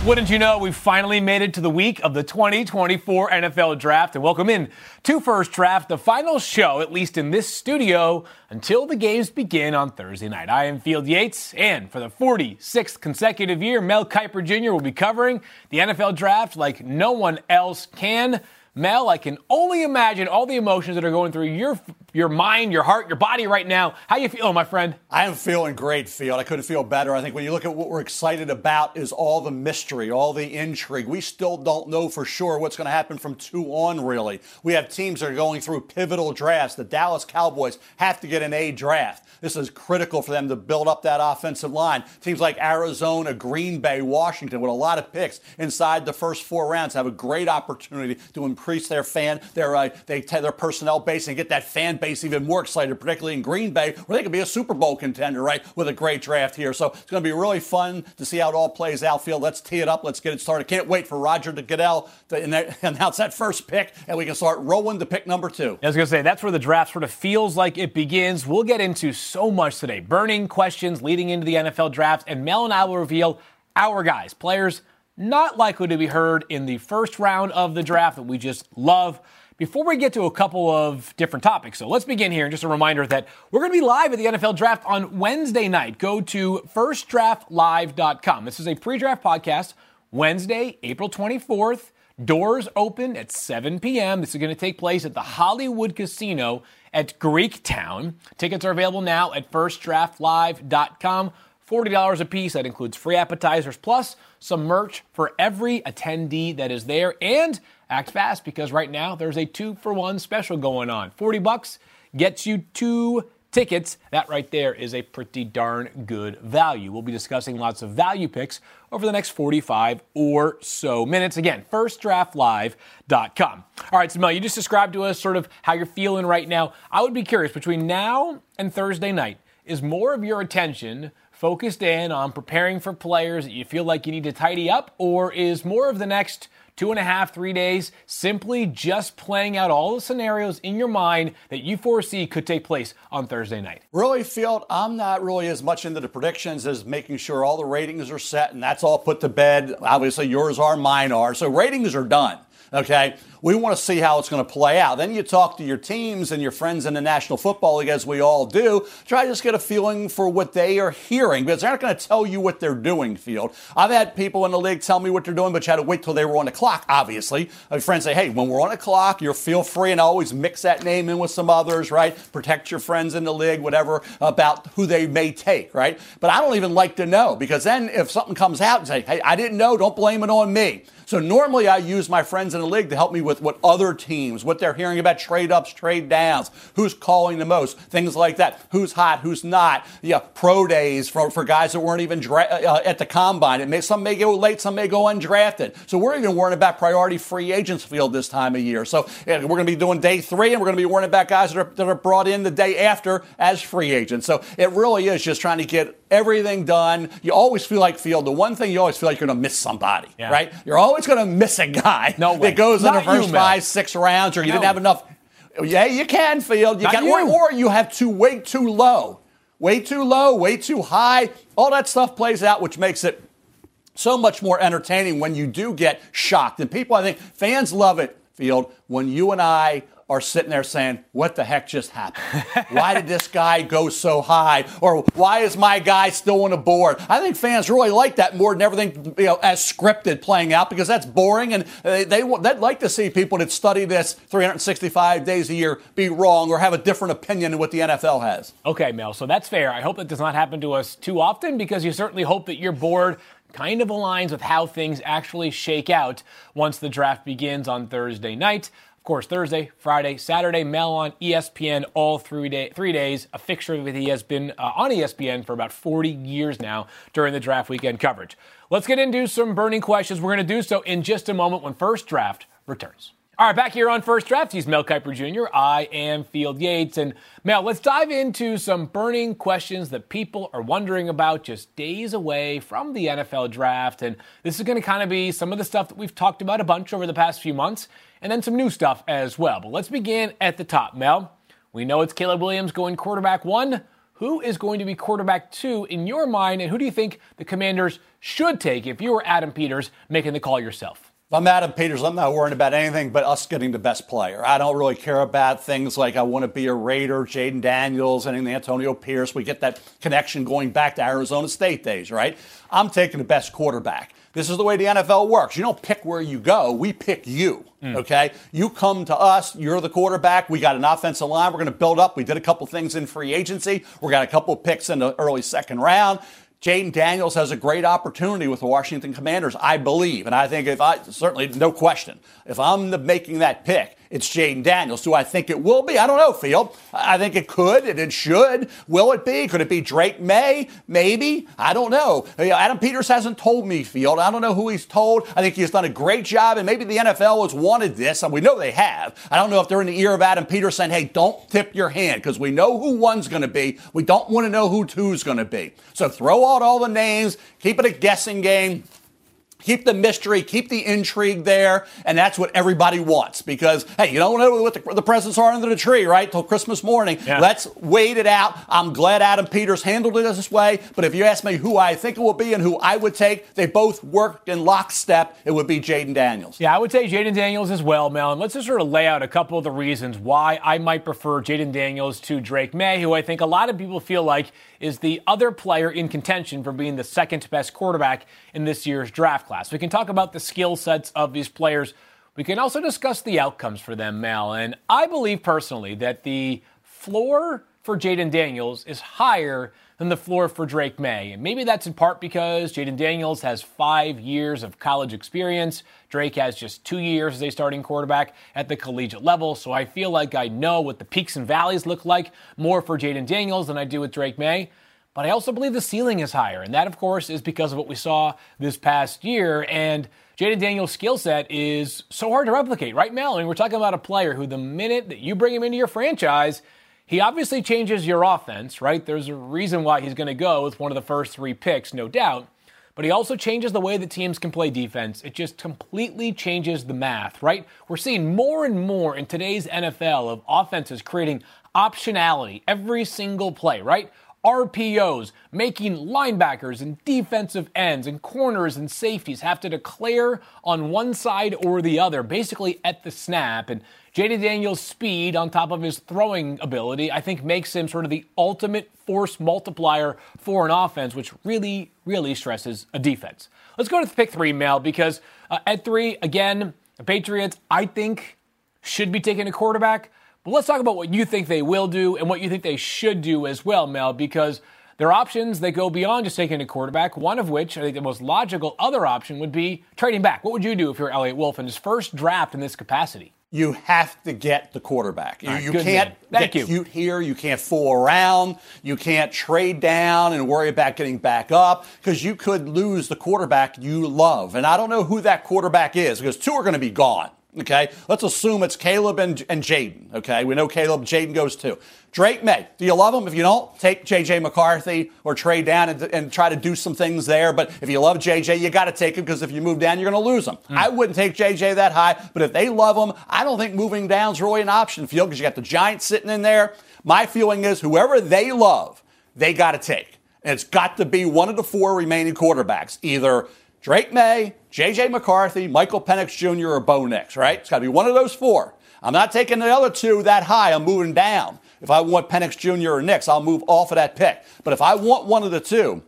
Wouldn't you know, we've finally made it to the week of the 2024 NFL Draft. And welcome in to First Draft, the final show, at least in this studio, until the games begin on Thursday night. I am Field Yates, and for the 46th consecutive year, Mel Kiper Jr. will be covering the NFL Draft like no one else can. Mel, I can only imagine all the emotions that are going through your mind, your heart, your body right now. How you feeling, my friend? I am feeling great, Field. I couldn't feel better. I think when you look at what we're excited about is all the mystery, all the intrigue. We still don't know for sure what's going to happen from 2 on, really. We have teams that are going through pivotal drafts. The Dallas Cowboys have to get an A draft. This is critical for them to build up that offensive line. Teams like Arizona, Green Bay, Washington, with a lot of picks inside the first 4 rounds, have a great opportunity to increase their personnel base and get that fan base even more excited, particularly in Green Bay, where they could be a Super Bowl contender, right, with a great draft here. So it's going to be really fun to see how it all plays out. Field, let's tee it up. Let's get it started. Can't wait for Roger Goodell to announce that first pick, and we can start rolling to pick number 2. I was going to say, that's where the draft sort of feels like it begins. We'll get into so much today. Burning questions leading into the NFL Draft, and Mel and I will reveal our guys, players not likely to be heard in the first round of the draft that we just love. Before we get to a couple of different topics, so let's begin here. And just a reminder that we're going to be live at the NFL Draft on Wednesday night. Go to firstdraftlive.com. This is a pre-draft podcast, Wednesday, April 24th. Doors open at 7 p.m. This is going to take place at the Hollywood Casino at Greektown. Tickets are available now at firstdraftlive.com. $40 a piece. That includes free appetizers plus some merch for every attendee that is there. And act fast, because right now there's a 2-for-1 special going on. $40 gets you 2 tickets. That right there is a pretty darn good value. We'll be discussing lots of value picks over the next 45 or so minutes. Again, firstdraftlive.com. All right, so Mel, you just described to us sort of how you're feeling right now. I would be curious, between now and Thursday night, is more of your attention focused in on preparing for players that you feel like you need to tidy up, or is more of the next 2.5, 3 days simply just playing out all the scenarios in your mind that you foresee could take place on Thursday night? Really, Field, I'm not really as much into the predictions as making sure all the ratings are set and that's all put to bed. Obviously, yours are, mine are. So ratings are done. Okay, we want to see how it's going to play out. Then you talk to your teams and your friends in the National Football League, as we all do. Try to just get a feeling for what they are hearing, because they're not going to tell you what they're doing, Field. I've had people in the league tell me what they're doing, but you had to wait till they were on the clock, obviously. My friends say, hey, when we're on the clock, you feel free, and I always mix that name in with some others, right? Protect your friends in the league, whatever, about who they may take, right? But I don't even like to know, because then if something comes out and say, hey, I didn't know, don't blame it on me. So normally I use my friends in the league to help me with what other teams, what they're hearing about trade ups, trade downs, who's calling the most, things like that, who's hot, who's not. Yeah, pro days for guys that weren't even at the combine. Some may go late, some may go undrafted. So we're even worrying about priority free agents, Field, this time of year. So we're going to be doing day 3, and we're going to be worrying about guys that are brought in the day after as free agents. So it really is just trying to get everything done. You always feel like, Field, the one thing you always feel like you're going to miss somebody, right? You're always going to miss a guy that goes in the first 5, 6 rounds, or you didn't have enough. Yeah, you can, Field. Or you have way too low, way too high. All that stuff plays out, which makes it so much more entertaining when you do get shocked. And people, I think, fans love it, Field, when you and I are sitting there saying, what the heck just happened? Why did this guy go so high? Or why is my guy still on the board? I think fans really like that more than everything as scripted playing out, because that's boring, and they'd like to see people that study this 365 days a year be wrong or have a different opinion than what the NFL has. Okay, Mel, so that's fair. I hope that does not happen to us too often, because you certainly hope that your board kind of aligns with how things actually shake out once the draft begins on Thursday night. Of course, Thursday, Friday, Saturday, Mel on ESPN all 3 days. A fixture that he has been on ESPN for about 40 years now during the draft weekend coverage. Let's get into some burning questions. We're going to do so in just a moment when First Draft returns. All right, back here on First Draft, he's Mel Kiper Jr. I am Field Yates. And Mel, let's dive into some burning questions that people are wondering about just days away from the NFL Draft. And this is going to kind of be some of the stuff that we've talked about a bunch over the past few months, and then some new stuff as well. But let's begin at the top, Mel. We know it's Caleb Williams going quarterback 1. who is going to be quarterback 2 in your mind, and who do you think the Commanders should take if you were Adam Peters making the call yourself? If I'm Adam Peters, I'm not worrying about anything but us getting the best player. I don't really care about things like I want to be a Raider, Jaden Daniels, and Antonio Pierce. We get that connection going back to Arizona State days, right? I'm taking the best quarterback. This is the way the NFL works. You don't pick where you go. We pick you, okay? You come to us. You're the quarterback. We got an offensive line we're going to build up. We did a couple things in free agency. We got a couple picks in the early second round. Jaden Daniels has a great opportunity with the Washington Commanders, I believe. And I think certainly, no question, if I'm making that pick, it's Jaden Daniels. Do I think it will be? I don't know, Field. I think it could and it should. Will it be? Could it be Drake May? Maybe. I don't know. Adam Peters hasn't told me, Field. I don't know who he's told. I think he's done a great job, and maybe the NFL has wanted this, and we know they have. I don't know if they're in the ear of Adam Peters saying, hey, don't tip your hand, because we know who one's going to be. We don't want to know who two's going to be. So throw out all the names, keep it a guessing game. Keep the mystery, keep the intrigue there, and that's what everybody wants because, hey, you don't know what the presents are under the tree, right, till Christmas morning. Yeah. Let's wait it out. I'm glad Adam Peters handled it this way, but if you ask me who I think it will be and who I would take, they both worked in lockstep. It would be Jaden Daniels. Yeah, I would take Jaden Daniels as well, Mel, and let's just sort of lay out a couple of the reasons why I might prefer Jaden Daniels to Drake May, who I think a lot of people feel like is the other player in contention for being the second best quarterback in this year's draft class. We can talk about the skill sets of these players. We can also discuss the outcomes for them, Mel. And I believe personally that the floor for Jaden Daniels is higher than the floor for Drake May. And maybe that's in part because Jaden Daniels has 5 years of college experience. Drake has just 2 years as a starting quarterback at the collegiate level. So I feel like I know what the peaks and valleys look like more for Jaden Daniels than I do with Drake May. But I also believe the ceiling is higher. And that, of course, is because of what we saw this past year. And Jaden Daniels' skill set is so hard to replicate, right, Mel? I mean, we're talking about a player who the minute that you bring him into your franchise, he obviously changes your offense, right? There's a reason why he's going to go with one of the first 3 picks, no doubt. But he also changes the way that teams can play defense. It just completely changes the math, right? We're seeing more and more in today's NFL of offenses creating optionality every single play, right? RPOs, making linebackers and defensive ends and corners and safeties have to declare on one side or the other, basically at the snap. And Jaden Daniels' speed on top of his throwing ability, I think makes him sort of the ultimate force multiplier for an offense, which really, really stresses a defense. Let's go to pick 3, Mel, because at 3, again, the Patriots, I think, should be taking a quarterback. But let's talk about what you think they will do and what you think they should do as well, Mel, because there are options that go beyond just taking a quarterback, one of which, I think the most logical other option would be trading back. What would you do if you're Elliott Wolf in his first draft in this capacity? You have to get the quarterback. You can't get cute here. You can't fool around. You can't trade down and worry about getting back up because you could lose the quarterback you love. And I don't know who that quarterback is because 2 are going to be gone. Okay, let's assume it's Caleb and Jaden. Okay, we know Caleb, Jaden goes too. Drake May, do you love him? If you don't, take J.J. McCarthy or trade down and try to do some things there. But if you love J.J., you got to take him because if you move down, you're going to lose him. I wouldn't take J.J. that high, but if they love him, I don't think moving down is really an option, Field, because you got the Giants sitting in there. My feeling is whoever they love, they got to take. And it's got to be one of the 4 remaining quarterbacks, either Drake May, J.J. McCarthy, Michael Penix Jr., or Bo Nix, right? It's got to be one of those 4. I'm not taking the other 2 that high. I'm moving down. If I want Penix Jr. or Nix, I'll move off of that pick. But if I want one of the 2,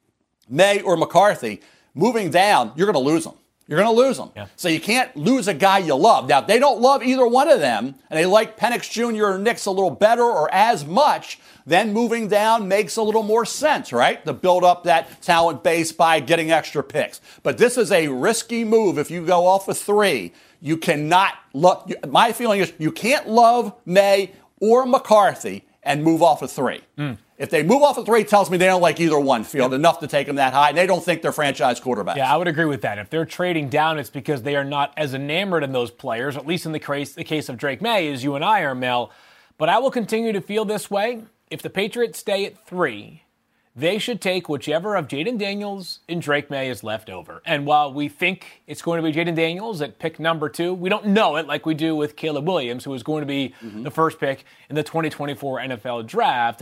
May or McCarthy, moving down, you're going to lose them. You're going to lose them. Yeah. So you can't lose a guy you love. Now, if they don't love either one of them, and they like Penix Jr. or Nix a little better or as much, then moving down makes a little more sense, right? To build up that talent base by getting extra picks. But this is a risky move if you go off of 3. You cannot love, my feeling is you can't love May or McCarthy and move off of 3. If they move off of 3, it tells me they don't like either one, Field, enough to take them that high, and they don't think they're franchise quarterbacks. Yeah, I would agree with that. If they're trading down, it's because they are not as enamored in those players, at least in the case of Drake May, as you and I are, Mel. But I will continue to feel this way. If the Patriots stay at 3, they should take whichever of Jaden Daniels and Drake May is left over. And while we think it's going to be Jaden Daniels at pick number 2, we don't know it like we do with Caleb Williams, who is going to be the first pick in the 2024 NFL Draft. And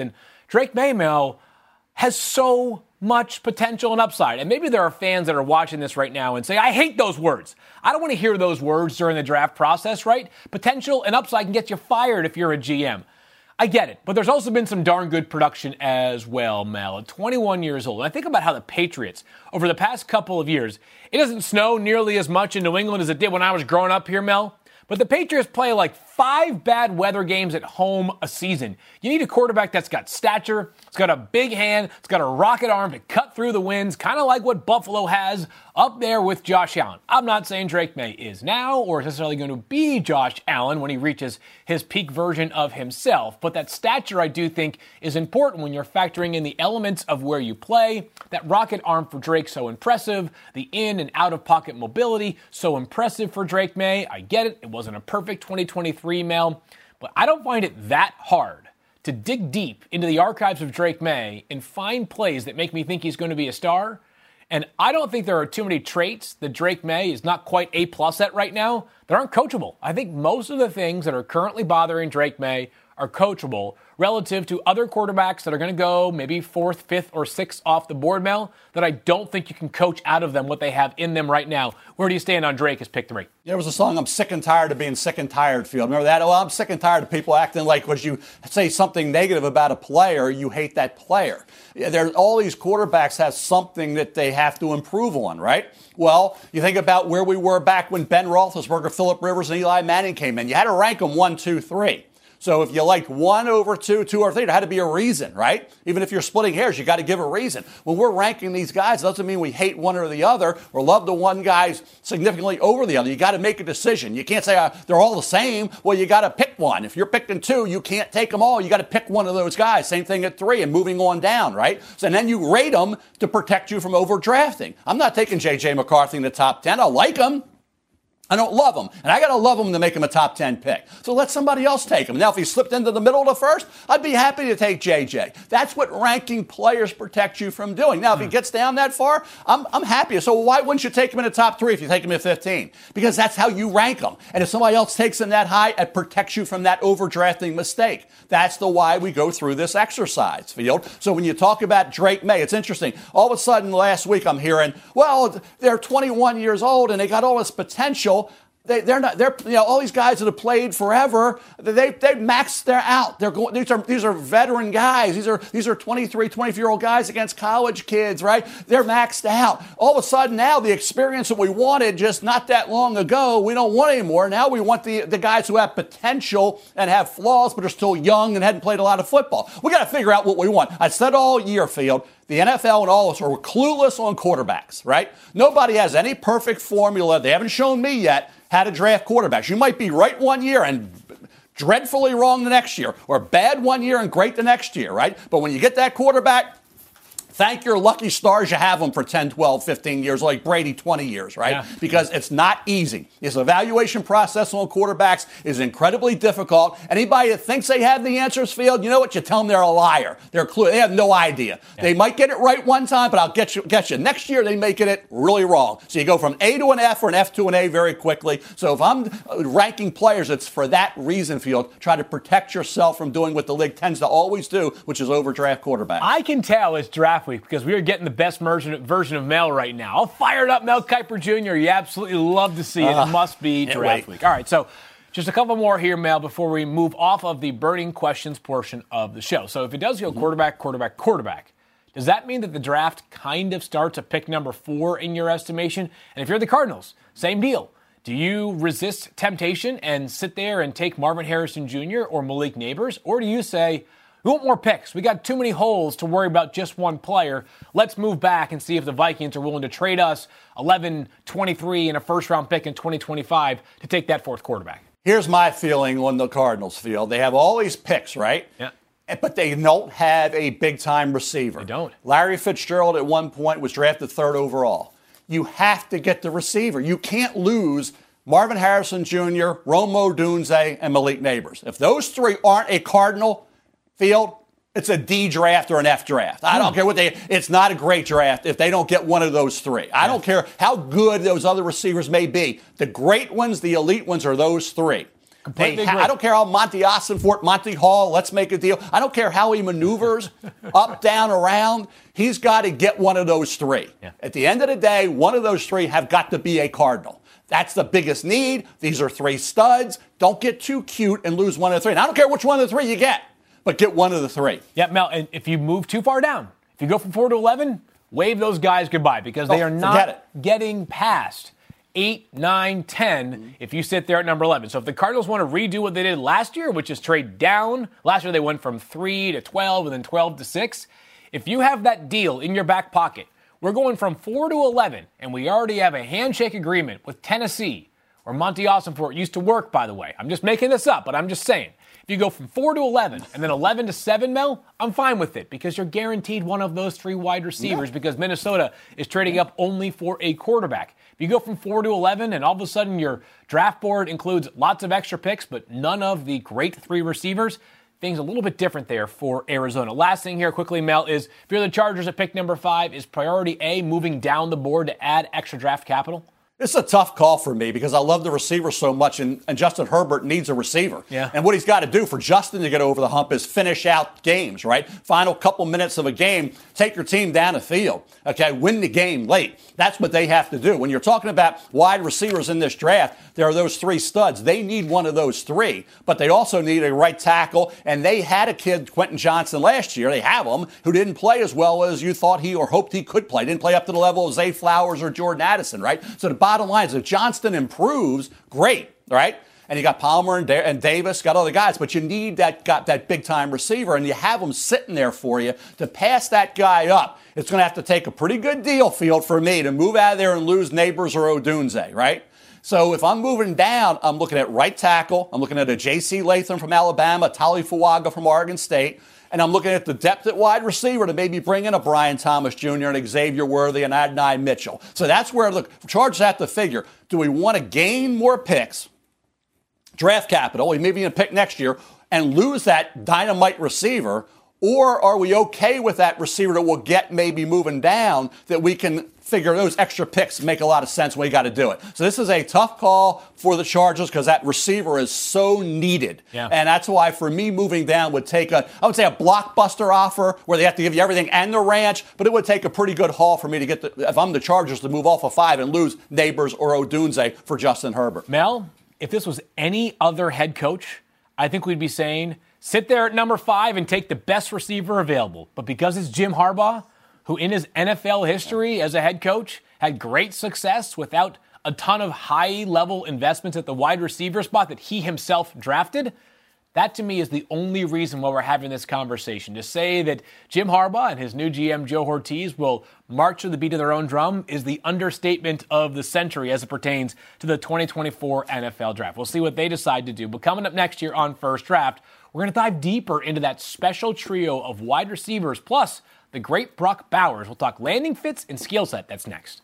Drake Maye, Mel, has so much potential and upside. And maybe there are fans that are watching this right now and say, I hate those words. I don't want to hear those words during the draft process, right? Potential and upside can get you fired if you're a GM. I get it, but there's also been some darn good production as well, Mel. At 21 years old, and I think about how the Patriots, over the past couple of years, it doesn't snow nearly as much in New England as it did when I was growing up here, Mel. But the Patriots play like 5 bad weather games at home a season. You need a quarterback that's got stature, it's got a big hand, it's got a rocket arm to cut through the winds, kind of like what Buffalo has up there with Josh Allen. I'm not saying Drake Maye is now or is necessarily going to be Josh Allen when he reaches his peak version of himself, but that stature I do think is important when you're factoring in the elements of where you play. That rocket arm for Drake, so impressive. The in and out of pocket mobility, so impressive for Drake Maye. I get it. It wasn't a perfect 2023, Mel, but I don't find it that hard to dig deep into the archives of Drake Maye and find plays that make me think he's going to be a star. And I don't think there are too many traits that Drake Maye is not quite A+ at right now that aren't coachable. I think most of the things that are currently bothering Drake Maye are coachable relative to other quarterbacks that are going to go maybe 4th, 5th, or 6th off the board, Mel, that I don't think you can coach out of them what they have in them right now. Where do you stand on Drake as pick 3? There was a song, I'm sick and tired of being sick and tired, Field. Remember that? Oh, I'm sick and tired of people acting like when you say something negative about a player, you hate that player. All these quarterbacks have something that they have to improve on, right? Well, you think about where we were back when Ben Roethlisberger, Phillip Rivers, and Eli Manning came in. You had to rank them 1, 2, 3. So if you liked 1 over 2, 2 over 3, there had to be a reason, right? Even if you're splitting hairs, you got to give a reason. When we're ranking these guys, it doesn't mean we hate one or the other or love the one guy significantly over the other. You got to make a decision. You can't say they're all the same. Well, you got to pick one. If you're picking 2, you can't take them all. You got to pick one of those guys. Same thing at 3 and moving on down, right? So then you rate them to protect you from overdrafting. I'm not taking J.J. McCarthy in the top 10. I like him. I don't love him, and I got to love him to make him a top 10 pick. So let somebody else take him. Now, if he slipped into the middle of the first, I'd be happy to take JJ. That's what ranking players protect you from doing. Now, if he gets down that far, I'm happy. So why wouldn't you take him in the top 3 if you take him at 15? Because that's how you rank them. And if somebody else takes him that high, it protects you from that overdrafting mistake. That's the why we go through this exercise, Field. So when you talk about Drake Maye, it's interesting. All of a sudden, last week, I'm hearing, well, they're 21 years old and they got all this potential. They're all these guys that have played forever, they maxed their out. These are veteran guys. These are 23, 24-year-old guys against college kids, right? They're maxed out. All of a sudden now the experience that we wanted just not that long ago, we don't want anymore. Now we want the guys who have potential and have flaws but are still young and hadn't played a lot of football. We got to figure out what we want. I said all year, Field, the NFL and all of us are clueless on quarterbacks, right? Nobody has any perfect formula. They haven't shown me yet how to draft quarterbacks. You might be right one year and dreadfully wrong the next year, or bad one year and great the next year, right? But when you get that quarterback, thank your lucky stars you have them for 10, 12, 15 years, like Brady, 20 years, right? Yeah. Because it's not easy. This evaluation process on quarterbacks is incredibly difficult. Anybody that thinks they have the answers, Field, you know what? You tell them they're a liar. They have no idea. Yeah. They might get it right one time, but I'll get you. Next year, they may get it really wrong. So you go from A to an F or an F to an A very quickly. So if I'm ranking players, it's for that reason, Field. Try to protect yourself from doing what the league tends to always do, which is overdraft quarterbacks. I can tell it's draft week because we are getting the best version of Mel right now. I'll fire it up, Mel Kiper Jr. You absolutely love to see it. It must be draft week. All right, so just a couple more here, Mel, before we move off of the burning questions portion of the show. So if it does go quarterback, does that mean that the draft kind of starts at pick number 4 in your estimation? And if you're the Cardinals, same deal. Do you resist temptation and sit there and take Marvin Harrison Jr. or Malik Nabers? Or do you say, we want more picks. We got too many holes to worry about just one player. Let's move back and see if the Vikings are willing to trade us 11, 23 and a first-round pick in 2025 to take that 4th quarterback. Here's my feeling on the Cardinals, Field. They have all these picks, right? Yeah. But they don't have a big-time receiver. They don't. Larry Fitzgerald at one point was drafted 3rd overall. You have to get the receiver. You can't lose Marvin Harrison Jr., Rome Odunze, and Malik Nabers. If those 3 aren't a Cardinal, Field, it's a D draft or an F draft. I don't care it's not a great draft if they don't get one of those 3. I don't care how good those other receivers may be. The great ones, the elite ones are those 3. I don't care how Monty Ossenfort, Monty Hall, let's make a deal. I don't care how he maneuvers up, down, around. He's got to get one of those three. Yeah. At the end of the day, one of those three have got to be a Cardinal. That's the biggest need. These are three studs. Don't get too cute and lose one of the three. And I don't care which one of the three you get, but get one of the three. Yeah, Mel, and if you move too far down, if you go from 4 to 11, wave those guys goodbye because they are not getting past 8, 9, 10 if you sit there at number 11. So if the Cardinals want to redo what they did last year, which is trade down, last year they went from 3 to 12 and then 12 to 6. If you have that deal in your back pocket, we're going from 4 to 11, and we already have a handshake agreement with Tennessee, where Monty Ossenfort used to work, by the way. I'm just making this up, but I'm just saying. If you go from 4 to 11 and then 11 to 7, Mel, I'm fine with it because you're guaranteed one of those three wide receivers because Minnesota is trading up only for a quarterback. If you go from 4 to 11 and all of a sudden your draft board includes lots of extra picks but none of the great three receivers, things a little bit different there for Arizona. Last thing here quickly, Mel, is if you're the Chargers at pick number 5, is priority A moving down the board to add extra draft capital? It's a tough call for me because I love the receiver so much, and Justin Herbert needs a receiver. Yeah. And what he's got to do for Justin to get over the hump is finish out games, right? Final couple minutes of a game, take your team down the field, okay? Win the game late. That's what they have to do. When you're talking about wide receivers in this draft, there are those three studs. They need one of those three, but they also need a right tackle, and they had a kid, Quentin Johnson, last year. They have him, who didn't play as well as you thought he or hoped he could play. Didn't play up to the level of Zay Flowers or Jordan Addison, right? So the bottom line is if Johnston improves, great, right? And you got Palmer and Davis, got other guys, but you need that big-time receiver, and you have them sitting there for you to pass that guy up. It's going to have to take a pretty good deal, Field, for me to move out of there and lose Neighbors or Odunze, right? So if I'm moving down, I'm looking at right tackle. I'm looking at a J.C. Latham from Alabama, Tali Fuaga from Oregon State. And I'm looking at the depth at wide receiver to maybe bring in a Brian Thomas Jr. and Xavier Worthy and Adonai Mitchell. So that's where the Chargers have to figure, do we want to gain more picks, draft capital, we maybe going to pick next year, and lose that dynamite receiver, or are we okay with that receiver that we'll get maybe moving down that we can figure those extra picks make a lot of sense when we got to do it. So this is a tough call for the Chargers because that receiver is so needed. Yeah. And that's why for me moving down would take I would say a blockbuster offer where they have to give you everything and the ranch, but it would take a pretty good haul for me to get if I'm the Chargers to move off of 5 and lose Neighbors or Odunze for Justin Herbert. Mel, if this was any other head coach, I think we'd be saying, sit there at number 5 and take the best receiver available. But because it's Jim Harbaugh, who in his NFL history as a head coach had great success without a ton of high-level investments at the wide receiver spot that he himself drafted, that to me is the only reason why we're having this conversation. To say that Jim Harbaugh and his new GM Joe Ortiz will march to the beat of their own drum is the understatement of the century as it pertains to the 2024 NFL Draft. We'll see what they decide to do. But coming up next year on First Draft, we're going to dive deeper into that special trio of wide receivers, plus the great Brock Bowers. We'll talk landing fits and skill set. That's next.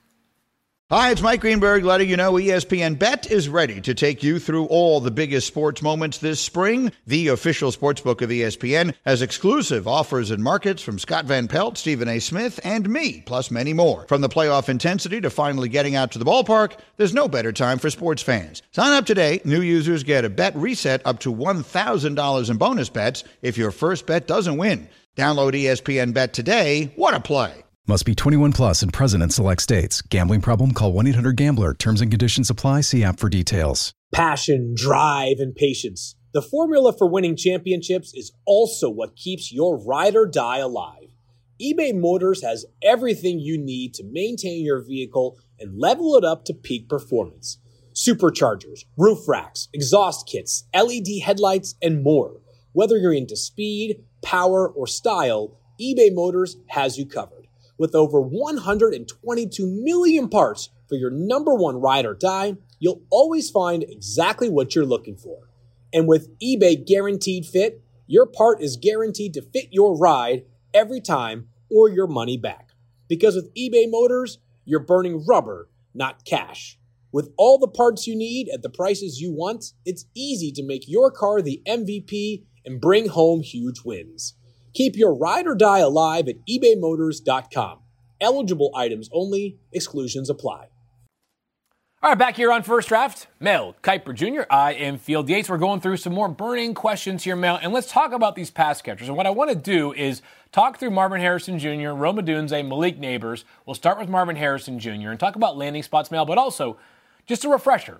Hi, it's Mike Greenberg letting you know ESPN Bet is ready to take you through all the biggest sports moments this spring. The official sportsbook of ESPN has exclusive offers and markets from Scott Van Pelt, Stephen A. Smith, and me, plus many more. From the playoff intensity to finally getting out to the ballpark, there's no better time for sports fans. Sign up today. New users get a bet reset up to $1,000 in bonus bets if your first bet doesn't win. Download ESPN Bet today. What a play. Must be 21 plus and present in select states. Gambling problem? Call 1-800-GAMBLER. Terms and conditions apply. See app for details. Passion, drive, and patience. The formula for winning championships is also what keeps your ride or die alive. eBay Motors has everything you need to maintain your vehicle and level it up to peak performance. Superchargers, roof racks, exhaust kits, LED headlights, and more. Whether you're into speed, power, or style, eBay Motors has you covered. With over 122 million parts for your number one ride or die, you'll always find exactly what you're looking for. And with eBay Guaranteed Fit, your part is guaranteed to fit your ride every time or your money back. Because with eBay Motors, you're burning rubber, not cash. With all the parts you need at the prices you want, it's easy to make your car the MVP and bring home huge wins. Keep your ride or die alive at ebaymotors.com. Eligible items only. Exclusions apply. All right, back here on First Draft, Mel Kiper Jr. I am Field Yates. We're going through some more burning questions here, Mel, and let's talk about these pass catchers. And what I want to do is talk through Marvin Harrison Jr., Rome Odunze, Malik Nabers. We'll start with Marvin Harrison Jr. and talk about landing spots, Mel, but also just a refresher,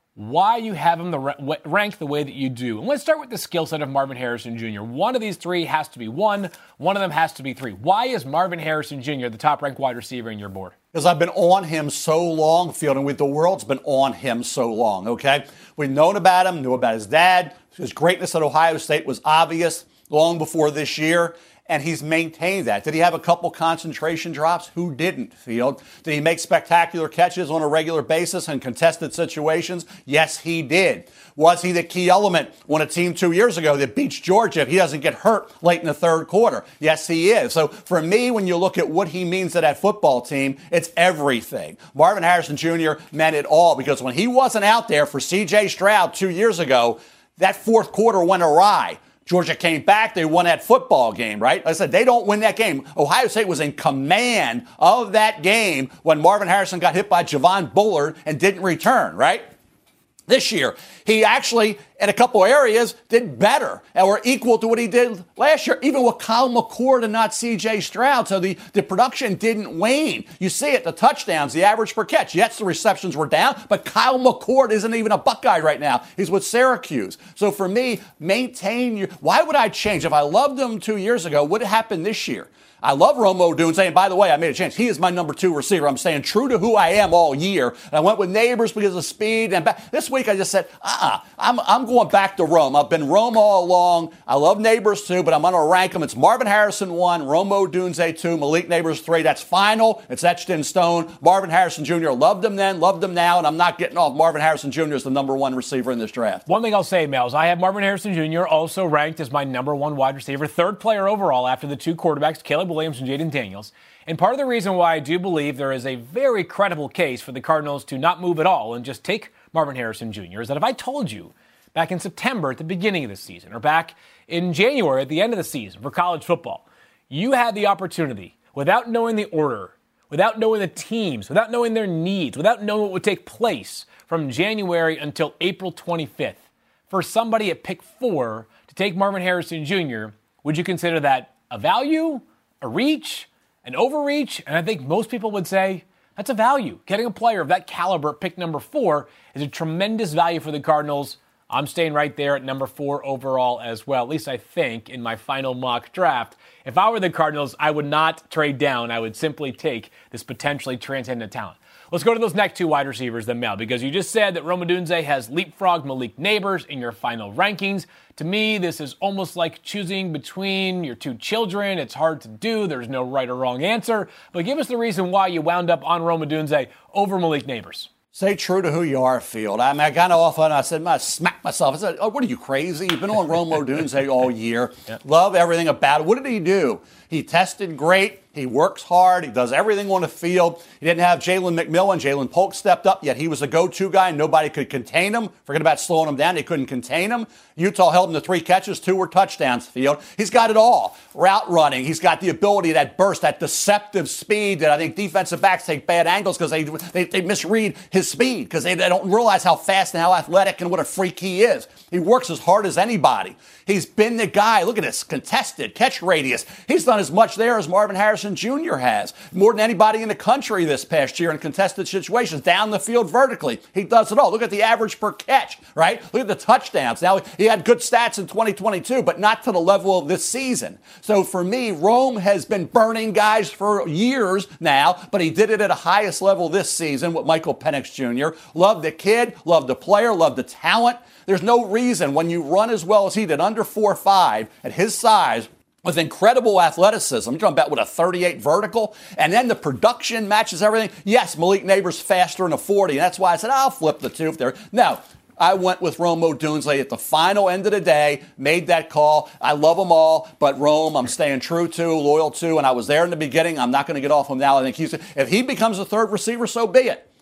why you have him ranked the way that you do. And let's start with the skill set of Marvin Harrison Jr. One of these three has to be one of them has to be three. Why is Marvin Harrison Jr. the top-ranked wide receiver in your board? Because I've been on him so long, Field, and with the world's been on him so long, okay? We've known about him, knew about his dad. His greatness at Ohio State was obvious long before this year, and he's maintained that. Did he have a couple concentration drops? Who didn't, Field? Did he make spectacular catches on a regular basis in contested situations? Yes, he did. Was he the key element on a team 2 years ago that beats Georgia if he doesn't get hurt late in the third quarter? Yes, he is. So for me, when you look at what he means to that football team, it's everything. Marvin Harrison Jr. meant it all, because when he wasn't out there for C.J. Stroud 2 years ago, that fourth quarter went awry. Georgia came back. They won that football game, right? Like I said, they don't win that game. Ohio State was in command of that game when Marvin Harrison got hit by Javon Bullard and didn't return, right? This year, he actually, in a couple areas, did better or equal to what he did last year, even with Kyle McCord and not C.J. Stroud. So the production didn't wane. You see it, the touchdowns, the average per catch. Yes, the receptions were down, but Kyle McCord isn't even a Buckeye right now. He's with Syracuse. So for me, maintain your... Why would I change? If I loved him 2 years ago, what happened this year? I love Rome Odunze, and by the way, I made a change. He is my number 2 receiver. I'm staying true to who I am all year. And I went with Nabers because of speed. And this week I just said, I'm going back to Rome. I've been Rome all along. I love Nabers too, but I'm going to rank them. It's Marvin Harrison 1, Rome Odunze 2, Malik Nabers 3. That's final. It's etched in stone. Marvin Harrison Jr. loved him then, loved him now, and I'm not getting off. Marvin Harrison Jr. is the number 1 receiver in this draft. One thing I'll say, Mel, is I have Marvin Harrison Jr. also ranked as my number 1 wide receiver, third player overall after the 2 quarterbacks, Caleb Williams and Jaden Daniels. And part of the reason why I do believe there is a very credible case for the Cardinals to not move at all and just take Marvin Harrison Jr. is that if I told you back in September at the beginning of the season or back in January at the end of the season for college football, you had the opportunity, without knowing the order, without knowing the teams, without knowing their needs, without knowing what would take place from January until April 25th, for somebody at pick 4 to take Marvin Harrison Jr., would you consider that a value, a reach, an overreach? And I think most people would say that's a value. Getting a player of that caliber at pick number 4 is a tremendous value for the Cardinals. I'm staying right there at number 4 overall as well, at least I think, in my final mock draft. If I were the Cardinals, I would not trade down. I would simply take this potentially transcendent talent. Let's go to those next 2 wide receivers then, Mel, because you just said that Rome Odunze has leapfrogged Malik Nabers in your final rankings. To me, this is almost like choosing between your 2 children. It's hard to do. There's no right or wrong answer. But give us the reason why you wound up on Rome Odunze over Malik Nabers. Stay true to who you are, Field. I mean, I got off on, I said, I smacked myself. I said, oh, what are you, crazy? You've been on Rome Odunze all year. Yep. Love everything about it. What did he do? He tested great. He works hard. He does everything on the field. He didn't have Jalen McMillan. Jalen Polk stepped up, yet he was a go-to guy. Nobody could contain him. Forget about slowing him down. They couldn't contain him. Utah held him to 3 catches. 2 were touchdowns, Field. He's got it all. Route running. He's got the ability, that burst, that deceptive speed that I think defensive backs take bad angles because they misread his speed because they don't realize how fast and how athletic and what a freak he is. He works as hard as anybody. He's been the guy. Look at this, contested, catch radius. He's done as much there as Marvin Harrison Jr. has. More than anybody in the country this past year in contested situations, down the field vertically. He does it all. Look at the average per catch, right? Look at the touchdowns. Now, he had good stats in 2022, but not to the level of this season. So for me, Rome has been burning guys for years now, but he did it at a highest level this season with Michael Penix Jr. Love the kid, love the player, love the talent. There's no reason when you run as well as he did, under 4.5 at his size, with incredible athleticism. You're talking about with a 38 vertical, and then the production matches everything. Yes, Malik Nabers faster in a 40, and that's why I said I'll flip the 2 if they're... No, I went with Rome Odunze at the final end of the day, made that call. I love them all, but Rome I'm staying true to, loyal to, and I was there in the beginning. I'm not going to get off him now. I think if he becomes a 3rd receiver, so be it.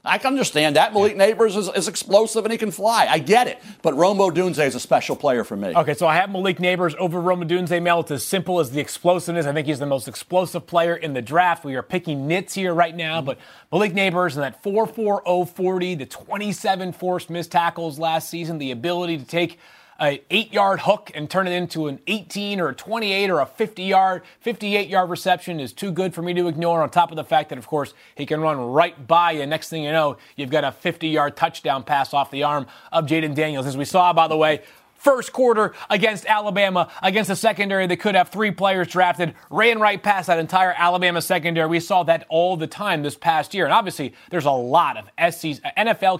I can understand that. Malik Neighbors is explosive and he can fly. I get it. But Rome Odunze is a special player for me. Okay, so I have Malik Neighbors over Rome Odunze, Mel. It's as simple as the explosiveness. I think he's the most explosive player in the draft. We are picking nits here right now, but Malik Neighbors and that 4.40 40, the 27 forced missed tackles last season, the ability to take an 8-yard hook and turn it into an 18 or a 28 or a 58-yard reception is too good for me to ignore, on top of the fact that, of course, he can run right by you. Next thing you know, you've got a 50-yard touchdown pass off the arm of Jaden Daniels. As we saw, by the way, first quarter against Alabama, against a secondary that could have 3 players drafted, ran right past that entire Alabama secondary. We saw that all the time this past year. And obviously, there's a lot of NFL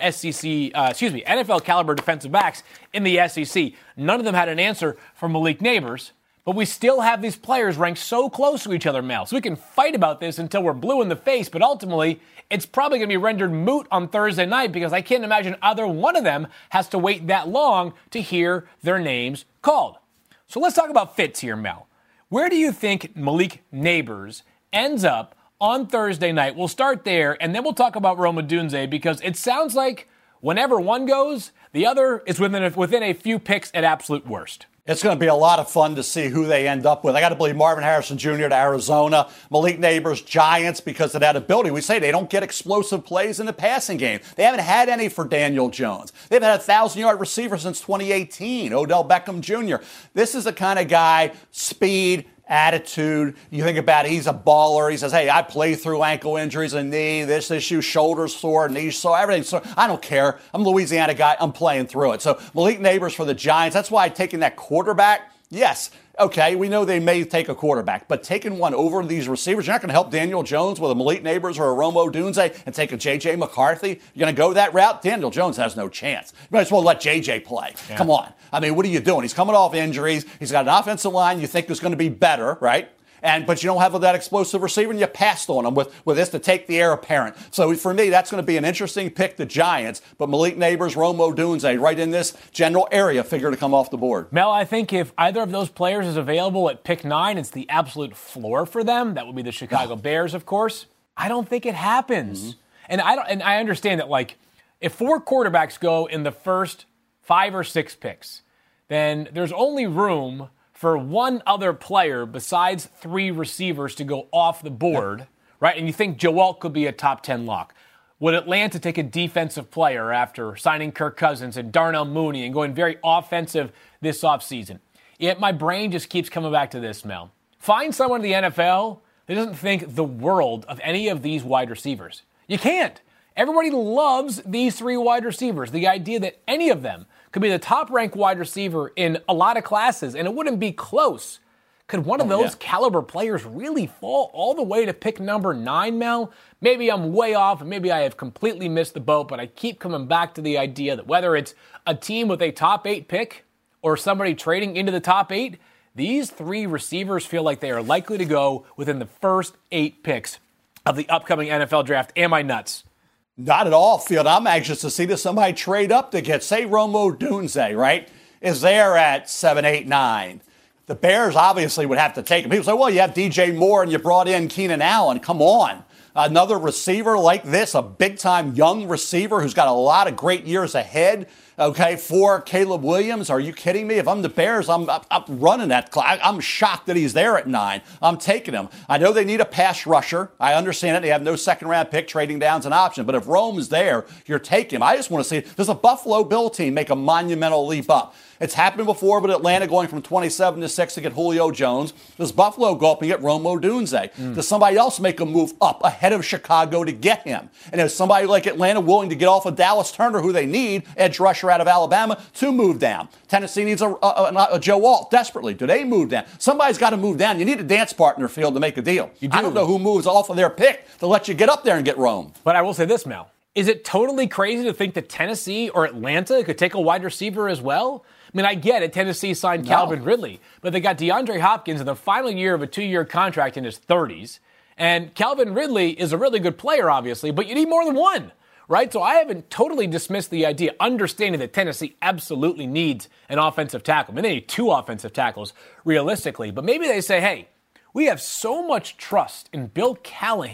caliber defensive backs in the SEC. None of them had an answer for Malik Neighbors. But we still have these players ranked so close to each other, Mel. So we can fight about this until we're blue in the face, but ultimately, it's probably going to be rendered moot on Thursday night because I can't imagine either one of them has to wait that long to hear their names called. So let's talk about fits here, Mel. Where do you think Malik Neighbors ends up on Thursday night? We'll start there, and then we'll talk about Rome Odunze because it sounds like whenever one goes, the other is within a few picks at absolute worst. It's going to be a lot of fun to see who they end up with. I got to believe Marvin Harrison Jr. to Arizona, Malik Neighbors, Giants, because of that ability. We say they don't get explosive plays in the passing game. They haven't had any for Daniel Jones. They've had a 1,000-yard receiver since 2018, Odell Beckham Jr. This is the kind of guy, speed, attitude. You think about it, he's a baller. He says, hey, I play through ankle injuries, a knee, this issue, shoulders sore, knee sore, everything. So I don't care. I'm a Louisiana guy. I'm playing through it. So Malik Neighbors for the Giants. That's why taking that quarterback, yes, okay, we know they may take a quarterback, but taking one over these receivers, you're not going to help Daniel Jones with a Malik Neighbors or a Rome Odunze and take a J.J. McCarthy. You're going to go that route? Daniel Jones has no chance. You might as well let J.J. play. Yeah. Come on. I mean, what are you doing? He's coming off injuries. He's got an offensive line you think is going to be better, right? But you don't have that explosive receiver, and you passed on him with this to take the heir apparent. So for me, that's going to be an interesting pick, the Giants. But Malik Neighbors, Rome Odunze, right in this general area, figure to come off the board. Mel, I think if either of those players is available at pick 9, it's the absolute floor for them. That would be the Chicago Bears, of course. I don't think it happens. And I understand that, like, if 4 quarterbacks go in the first 5 or 6 picks, then there's only room for one other player besides 3 receivers to go off the board, right? And you think Joe Alt could be a top 10 lock. Would Atlanta take a defensive player after signing Kirk Cousins and Darnell Mooney and going very offensive this offseason? Yet my brain just keeps coming back to this, Mel. Find someone in the NFL that doesn't think the world of any of these wide receivers. You can't. Everybody loves these 3 wide receivers. The idea that any of them could be the top-ranked wide receiver in a lot of classes, and it wouldn't be close. Could one of those caliber players really fall all the way to pick number 9, Mel? Maybe I'm way off, and maybe I have completely missed the boat, but I keep coming back to the idea that whether it's a team with a top 8 pick or somebody trading into the top 8, these 3 receivers feel like they are likely to go within the first 8 picks of the upcoming NFL draft. Am I nuts? Not at all, Field. I'm anxious to see this somebody trade up to get, say, Rome Odunze, right, is there at 7, 8, 9. The Bears obviously would have to take him. People say, well, you have DJ Moore and you brought in Keenan Allen. Come on. Another receiver like this, a big-time young receiver who's got a lot of great years ahead, okay, for Caleb Williams. Are you kidding me? If I'm the Bears, I'm running that clock. I'm shocked that he's there at 9. I'm taking him. I know they need a pass rusher. I understand it. They have no second-round pick. Trading down's an option. But if Rome's there, you're taking him. I just want to see, does a Buffalo Bill team make a monumental leap up? It's happened before with Atlanta going from 27 to 6 to get Julio Jones. Does Buffalo go up and get Rome Odunze? Does somebody else make a move up ahead of Chicago to get him? And is somebody like Atlanta willing to get off of Dallas Turner, who they need, edge rusher out of Alabama, to move down? Tennessee needs a Joe Alt desperately. Do they move down? Somebody's got to move down. You need a dance partner, Field, to make a deal. You do. I don't know who moves off of their pick to let you get up there and get Rome. But I will say this, Mel. Is it totally crazy to think that Tennessee or Atlanta could take a wide receiver as well? I mean, I get it. Tennessee signed Calvin Ridley, but they got DeAndre Hopkins in the final year of a 2-year contract in his 30s. And Calvin Ridley is a really good player, obviously, but you need more than one, right? So I haven't totally dismissed the idea, understanding that Tennessee absolutely needs an offensive tackle. I mean, they need 2 offensive tackles, realistically. But maybe they say, hey, we have so much trust in Bill Callahan.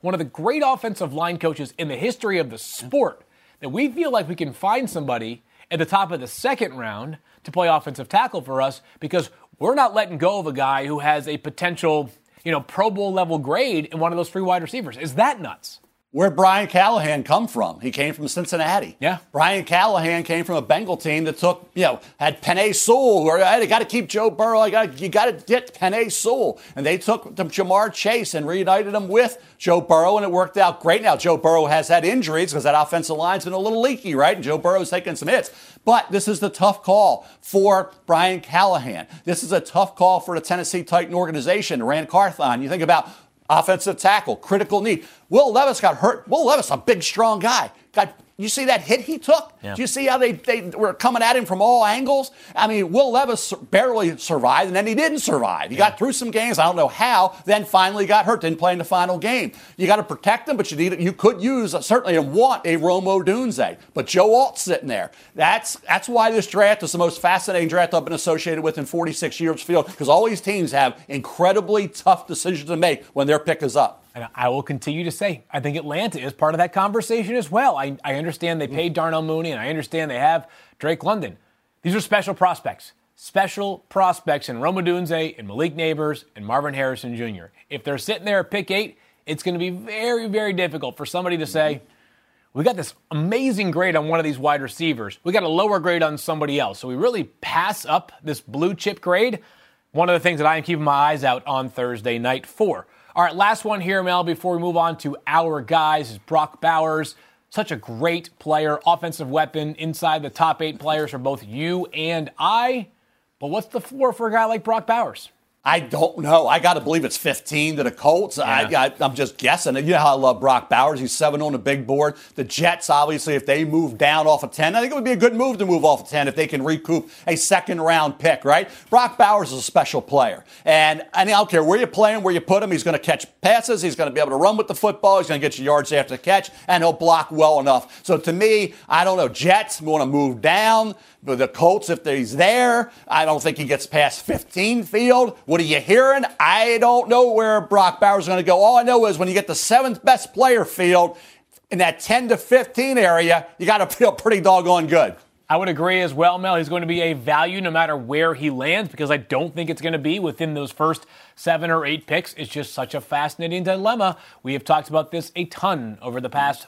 one of the great offensive line coaches in the history of the sport, that we feel like we can find somebody at the top of the second round to play offensive tackle for us because we're not letting go of a guy who has a potential, Pro Bowl level grade in one of those 3 wide receivers. Is that nuts? Where'd Brian Callahan come from? He came from Cincinnati. Yeah. Brian Callahan came from a Bengal team that had Penei Sewell, where they got to keep Joe Burrow. You got to get Penei Sewell. And they took Jamar Chase and reunited him with Joe Burrow, and it worked out great. Now, Joe Burrow has had injuries because that offensive line's been a little leaky, right? And Joe Burrow's taken some hits. But this is the tough call for Brian Callahan. This is a tough call for the Tennessee Titan organization, Rand Carthon. You think about offensive tackle, critical need. Will Levis got hurt. Will Levis, a big, strong guy. You see that hit he took? Yeah. Do you see how they were coming at him from all angles? I mean, Will Levis barely survived, and then he didn't survive. He got through some games, I don't know how, then finally got hurt, didn't play in the final game. You got to protect him, but you could use, certainly want a Rome Odunze. But Joe Alt's sitting there. That's why this draft is the most fascinating draft I've been associated with in 46 years, because all these teams have incredibly tough decisions to make when their pick is up. And I will continue to say, I think Atlanta is part of that conversation as well. I understand they paid Darnell Mooney, and I understand they have Drake London. These are special prospects. Special prospects in Rome Odunze and Malik Neighbors and Marvin Harrison Jr. If they're sitting there at pick 8, it's going to be very, very difficult for somebody to say, we got this amazing grade on one of these wide receivers. We got a lower grade on somebody else. So we really pass up this blue chip grade. One of the things that I am keeping my eyes out on Thursday night for. All right, last one here, Mel, before we move on to our guys, is Brock Bowers. Such a great player, offensive weapon, inside the top 8 players for both you and I. But what's the floor for a guy like Brock Bowers? I don't know. I got to believe it's 15 to the Colts. Yeah. I'm just guessing. You know how I love Brock Bowers. He's 7 on the big board. The Jets, obviously, if they move down off of 10, I think it would be a good move to move off of 10 if they can recoup a second-round pick, right? Brock Bowers is a special player. And I don't care where you play him, where you put him, he's going to catch passes. He's going to be able to run with the football. He's going to get you yards after the catch, and he'll block well enough. So to me, I don't know. Jets want to move down. But the Colts, if he's there, I don't think he gets past 15 field. What are you hearing? I don't know where Brock Bowers is going to go. All I know is when you get the 7th best player field in that 10 to 15 area, you got to feel pretty doggone good. I would agree as well, Mel. He's going to be a value no matter where he lands because I don't think it's going to be within those first 7 or 8 picks. It's just such a fascinating dilemma. We have talked about this a ton over the past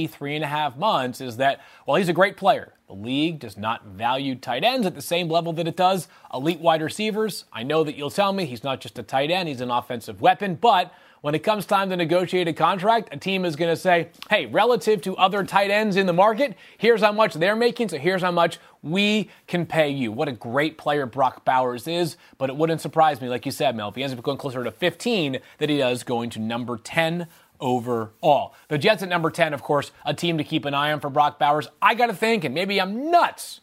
3.5 months, is that while he's a great player, the league does not value tight ends at the same level that it does elite wide receivers. I know that you'll tell me he's not just a tight end, he's an offensive weapon, but when it comes time to negotiate a contract, a team is going to say, hey, relative to other tight ends in the market, here's how much they're making, so here's how much we can pay you. What a great player Brock Bowers is, but it wouldn't surprise me, like you said, Mel, if he ends up going closer to 15 than he does going to number 10 overall. The Jets at number 10, of course, a team to keep an eye on for Brock Bowers. I got to think, and maybe I'm nuts,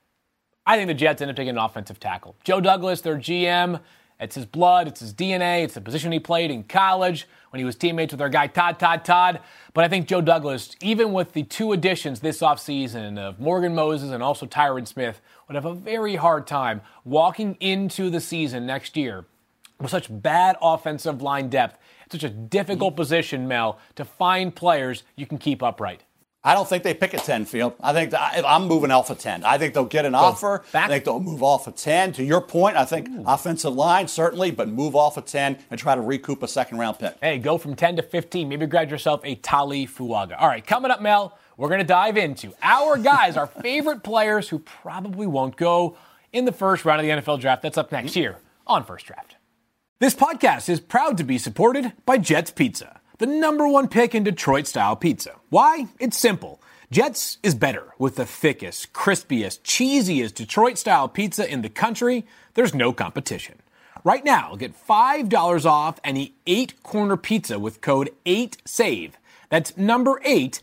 I think the Jets end up taking an offensive tackle. Joe Douglas, their GM, it's his blood, it's his DNA, it's the position he played in college when he was teammates with our guy Todd. But I think Joe Douglas, even with the 2 additions this offseason of Morgan Moses and also Tyron Smith, would have a very hard time walking into the season next year with such bad offensive line depth. It's such a difficult position, Mel, to find players you can keep upright. I don't think they pick a 10 field. I think I'm moving off of 10. I think they'll get an offer. I think they'll move off of 10. To your point, I think offensive line, certainly, but move off of 10 and try to recoup a second-round pick. Hey, go from 10 to 15. Maybe grab yourself a Tali Fuaga. All right, coming up, Mel, we're going to dive into our guys, our favorite players who probably won't go in the first round of the NFL Draft. That's up next here on First Draft. This podcast is proud to be supported by Jets Pizza, the #1 pick in Detroit-style pizza. Why? It's simple. Jets is better with the thickest, crispiest, cheesiest Detroit-style pizza in the country. There's no competition. Right now, get $5 off any 8-corner pizza with code 8SAVE. That's number 8,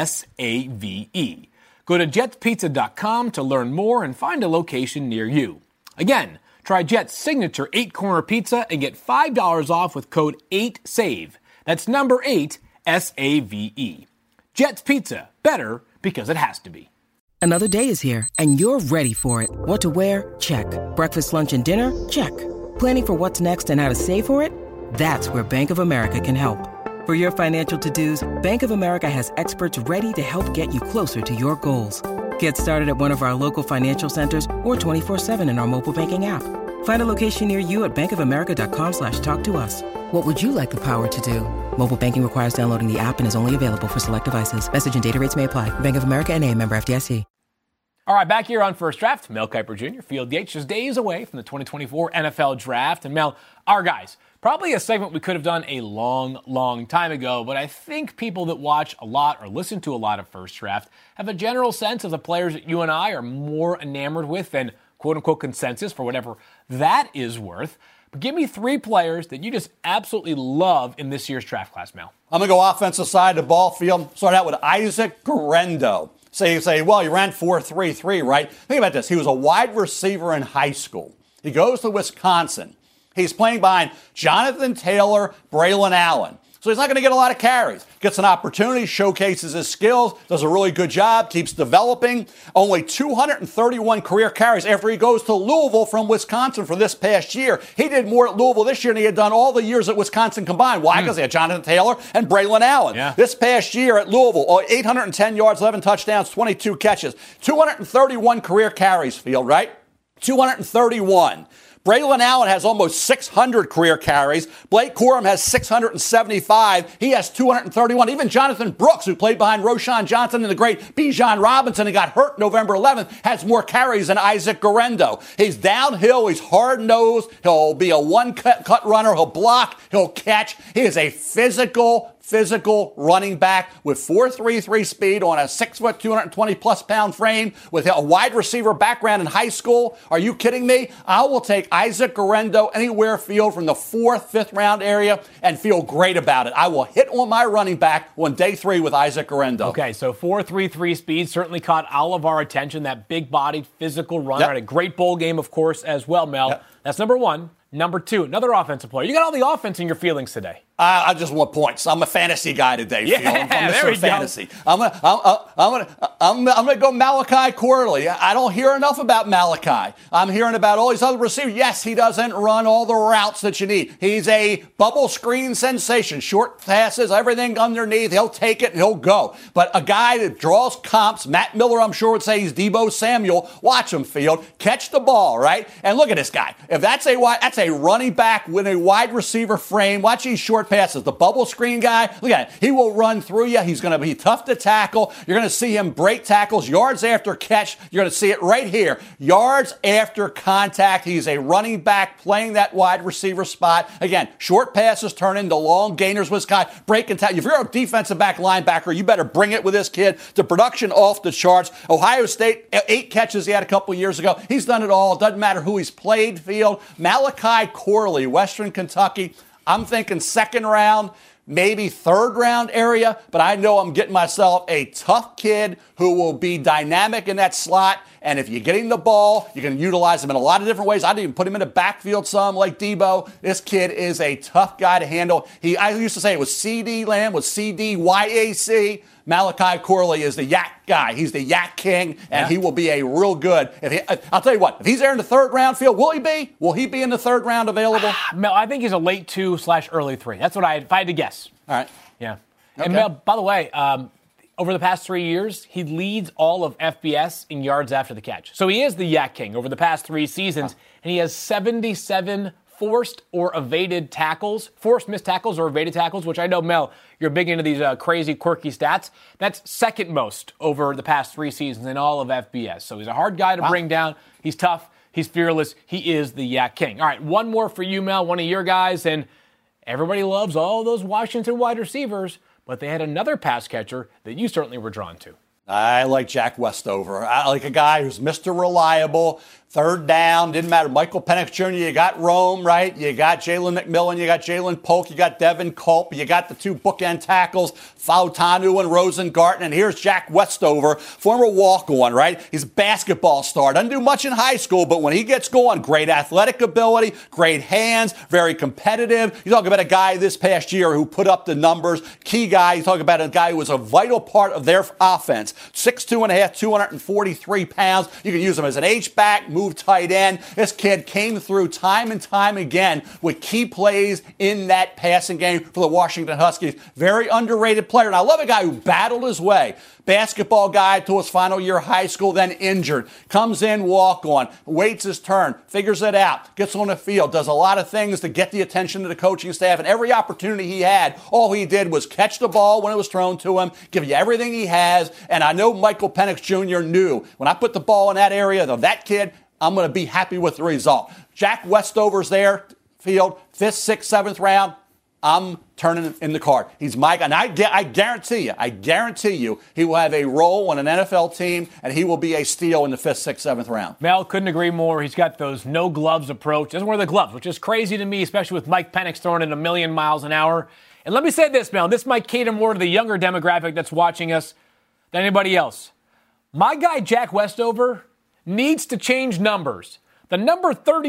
S-A-V-E. Go to jetspizza.com to learn more and find a location near you. Again, try Jet's signature 8-corner pizza and get $5 off with code 8SAVE. That's number 8, S-A-V-E. Jet's Pizza. Better because it has to be. Another day is here, and you're ready for it. What to wear? Check. Breakfast, lunch, and dinner? Check. Planning for what's next and how to save for it? That's where Bank of America can help. For your financial to-dos, Bank of America has experts ready to help get you closer to your goals. Get started at one of our local financial centers or 24/7 in our mobile banking app. Find a location near you at bankofamerica.com/talktous. What would you like the power to do? Mobile banking requires downloading the app and is only available for select devices. Message and data rates may apply. Bank of America N.A., member FDIC. All right, back here on First Draft, Mel Kiper Jr., Field Yates, just days away from the 2024 NFL Draft. And Mel, our guys, probably a segment we could have done a long, long time ago, but I think people that watch a lot or listen to a lot of First Draft have a general sense of the players that you and I are more enamored with than quote-unquote consensus, for whatever that is worth. But give me 3 players that you just absolutely love in this year's draft class, Mel. I'm going to go offensive side of the ball field. Start out with Isaac Guerendo. So you say, well, he ran 4.33, right? Think about this. He was a wide receiver in high school. He goes to Wisconsin. He's playing behind Jonathan Taylor, Braylon Allen. So he's not going to get a lot of carries. Gets an opportunity, showcases his skills, does a really good job, keeps developing. Only 231 career carries after he goes to Louisville from Wisconsin for this past year. He did more at Louisville this year than he had done all the years at Wisconsin combined. Why? Because they had Jonathan Taylor and Braylon Allen. Yeah. This past year at Louisville, 810 yards, 11 touchdowns, 22 catches. 231 career carries, Field, right? 231. Braylon Allen has almost 600 career carries. Blake Corum has 675. He has 231. Even Jonathan Brooks, who played behind Roschon Johnson and the great Bijan Robinson and got hurt November 11th, has more carries than Isaac Guerendo. He's downhill. He's hard-nosed. He'll be a one-cut runner. He'll block. He'll catch. He is a physical running back with 4.33 speed on a 6-foot, 220-plus pound frame with a wide receiver background in high school. Are you kidding me? I will take Isaac Guerendo anywhere Field from the 4th, 5th round area and feel great about it. I will hit on my running back on day 3 with Isaac Guerendo. Okay, so 4.33 speed certainly caught all of our attention. That big-bodied, physical runner. Yep. Had a great bowl game, of course, as well, Mel. Yep. That's number 1. Number 2, another offensive player. You got all the offense in your feelings today. I just want points. I'm a fantasy guy today, Phil. I'm there we fantasy. I'm gonna go Malachi Corley. I don't hear enough about Malachi. I'm hearing about all these other receivers. Yes, he doesn't run all the routes that you need. He's a bubble screen sensation. Short passes, everything underneath. He'll take it and he'll go. But a guy that draws comps, Matt Miller, I'm sure would say he's Deebo Samuel. Watch him, Field. Catch the ball, right? And look at this guy. If that's a running back with a wide receiver frame. Watch these short passes. The bubble screen guy, look at it. He will run through you. He's going to be tough to tackle. You're going to see him break tackles, yards after catch. You're going to see it right here. Yards after contact. He's a running back playing that wide receiver spot. Again, short passes turn into long gainers with this guy. Breaking tackle. If you're a defensive back linebacker, you better bring it with this kid. The production off the charts. Ohio State, 8 catches he had a couple years ago. He's done it all. Doesn't matter who he's played, Field. Malachi Corley, Western Kentucky. I'm thinking 2nd round, maybe 3rd round area, but I know I'm getting myself a tough kid who will be dynamic in that slot. And if you're getting the ball, you can utilize him in a lot of different ways. I'd even put him in the backfield some like Deebo. This kid is a tough guy to handle. I used to say it was CD Lamb, was CDYAC. Malachi Corley is the yak guy. He's the yak king, and he will be a real good. I'll tell you what, if he's there in the 3rd round, Field, will he be? Will he be in the 3rd round available? Mel, I think he's a late 2/early 3. That's what if I had to guess. All right. Yeah. Okay. And Mel, by the way, over the past 3 years, he leads all of FBS in yards after the catch. So he is the yak king over the past 3 seasons, and he has 77 forced or evaded tackles, forced missed tackles or evaded tackles, which I know, Mel, you're big into these crazy, quirky stats. That's 2nd most over the past 3 seasons in all of FBS. So he's a hard guy to bring down. He's tough. He's fearless. He is the yak king. All right, one more for you, Mel, one of your guys. And everybody loves all those Washington wide receivers, but they had another pass catcher that you certainly were drawn to. I like Jack Westover. I like a guy who's Mr. Reliable. 3rd down, didn't matter. Michael Penix Jr., you got Rome, right? You got Jalen McMillan, you got Jalen Polk, you got Devin Culp, you got the 2 bookend tackles, Fautanu and Rosengarten, and here's Jack Westover, former walk-on, right? He's a basketball star. Doesn't do much in high school, but when he gets going, great athletic ability, great hands, very competitive. You talk about a guy this past year who put up the numbers, key guy. You talk about a guy who was a vital part of their offense. 6'2.5", 243 pounds. You can use him as an H-back, move tight end. This kid came through time and time again with key plays in that passing game for the Washington Huskies. Very underrated player. And I love a guy who battled his way. Basketball guy till his final year of high school, then injured. Comes in, walk on, waits his turn, figures it out, gets on the field, does a lot of things to get the attention of the coaching staff. And every opportunity he had, all he did was catch the ball when it was thrown to him, give you everything he has. And I know Michael Penix Jr. knew when I put the ball in that area of that kid, I'm going to be happy with the result. Jack Westover's there, field, 5th, 6th, 7th round. I'm turning in the card. He's my guy. And I guarantee you, he will have a role on an NFL team, and he will be a steal in the 5th, 6th, 7th round. Mel, couldn't agree more. He's got those no-gloves approach. Doesn't wear the gloves, which is crazy to me, especially with Mike Penix throwing it 1,000,000 miles an hour. And let me say this, Mel. This might cater more to the younger demographic that's watching us than anybody else. My guy, Jack Westover, needs to change numbers. The number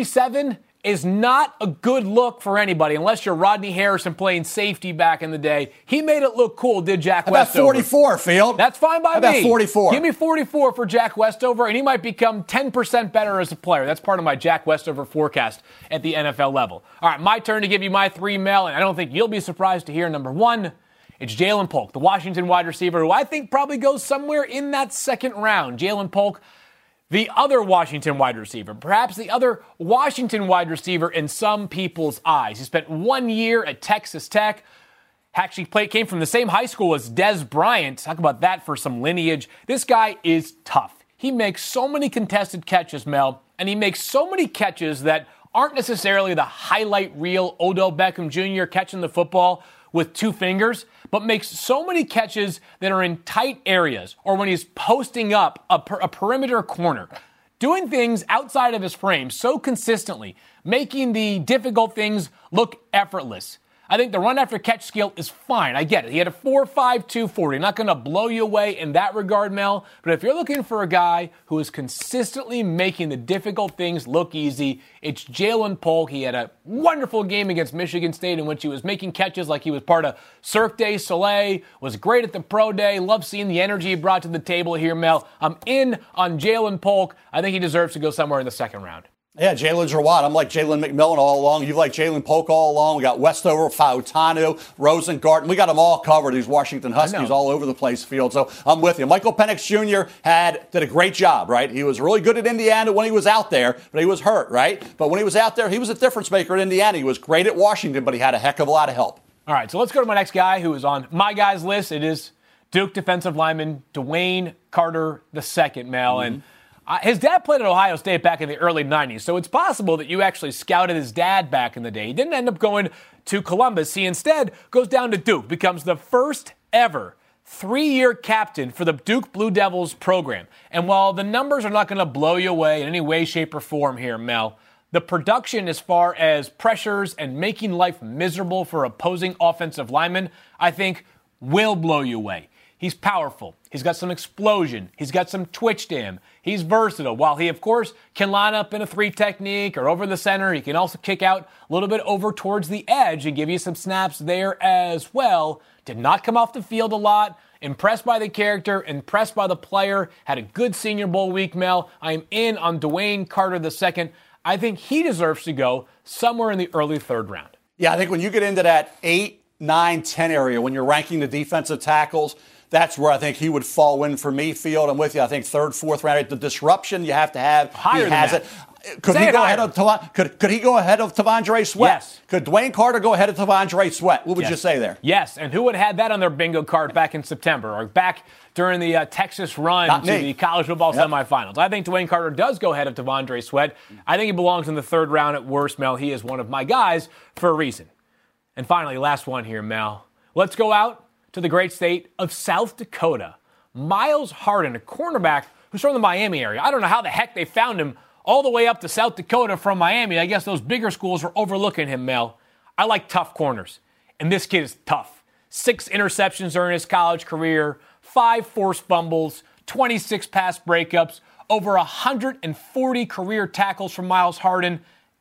37 is not a good look for anybody unless you're Rodney Harrison playing safety back in the day. He made it look cool, did Jack Westover. About 44, Field. That's fine by me. About 44. Give me 44 for Jack Westover, and he might become 10% better as a player. That's part of my Jack Westover forecast at the NFL level. All right, my turn to give you my 3, Mel, and I don't think you'll be surprised to hear number 1. It's Ja'Lynn Polk, the Washington wide receiver, who I think probably goes somewhere in that 2nd round. Ja'Lynn Polk, the other Washington wide receiver, perhaps the other Washington wide receiver in some people's eyes. He spent 1 year at Texas Tech. Actually came from the same high school as Dez Bryant. Talk about that for some lineage. This guy is tough. He makes so many contested catches, Mel, and he makes so many catches that aren't necessarily the highlight reel Odell Beckham Jr. catching the football with 2 fingers, but makes so many catches that are in tight areas or when he's posting up a perimeter corner, doing things outside of his frame so consistently, making the difficult things look effortless. I think the run after catch skill is fine. I get it. He had a 4.5 240. Not going to blow you away in that regard, Mel. But if you're looking for a guy who is consistently making the difficult things look easy, it's Ja'Lynn Polk. He had a wonderful game against Michigan State in which he was making catches like he was part of Cirque du Soleil, was great at the pro day. Love seeing the energy he brought to the table here, Mel. I'm in on Ja'Lynn Polk. I think he deserves to go somewhere in the 2nd round. Yeah, Jalen Jawad. I'm like Jalen McMillan all along. You've like Ja'Lynn Polk all along. We got Westover, Fautanu, Rosengarten. We got them all covered, these Washington Huskies all over the place, Field. So I'm with you. Michael Penix Jr. did a great job, right? He was really good at Indiana when he was out there, but he was hurt, right? But when he was out there, he was a difference maker at Indiana. He was great at Washington, but he had a heck of a lot of help. All right, so let's go to my next guy who is on my guys list. It is Duke defensive lineman DeWayne Carter II, Mel. And his dad played at Ohio State back in the early 90s, so it's possible that you actually scouted his dad back in the day. He didn't end up going to Columbus. He instead goes down to Duke, becomes the first ever 3-year captain for the Duke Blue Devils program. And while the numbers are not going to blow you away in any way, shape, or form here, Mel, the production as far as pressures and making life miserable for opposing offensive linemen, I think, will blow you away. He's powerful. He's got some explosion. He's got some twitch to him. He's versatile. While he, of course, can line up in a 3 technique or over the center, he can also kick out a little bit over towards the edge and give you some snaps there as well. Did not come off the field a lot. Impressed by the character, impressed by the player. Had a good Senior Bowl week, Mel. I am in on DeWayne Carter II. I think he deserves to go somewhere in the early 3rd round. Yeah, I think when you get into that 8, 9, 10 area, when you're ranking the defensive tackles, that's where I think he would fall in for me, Field. I'm with you. I think 3rd, 4th round. The disruption you have to have. Higher he has than it. Could he go ahead of Could he go ahead of T'Vondre Sweat? Yes. Could DeWayne Carter go ahead of T'Vondre Sweat? What would you say there? Yes, and who would have had that on their bingo card back in September or back during the Texas run to the college football semifinals? I think DeWayne Carter does go ahead of T'Vondre Sweat. I think he belongs in the 3rd round at worst, Mel. He is one of my guys for a reason. And finally, last one here, Mel. Let's go out to the great state of South Dakota. Myles Harden, a cornerback who's from the Miami area. I don't know how the heck they found him all the way up to South Dakota from Miami. I guess those bigger schools were overlooking him, Mel. I like tough corners, and this kid is tough. 6 interceptions during his college career, 5 forced fumbles, 26 pass breakups, over 140 career tackles from Myles Harden.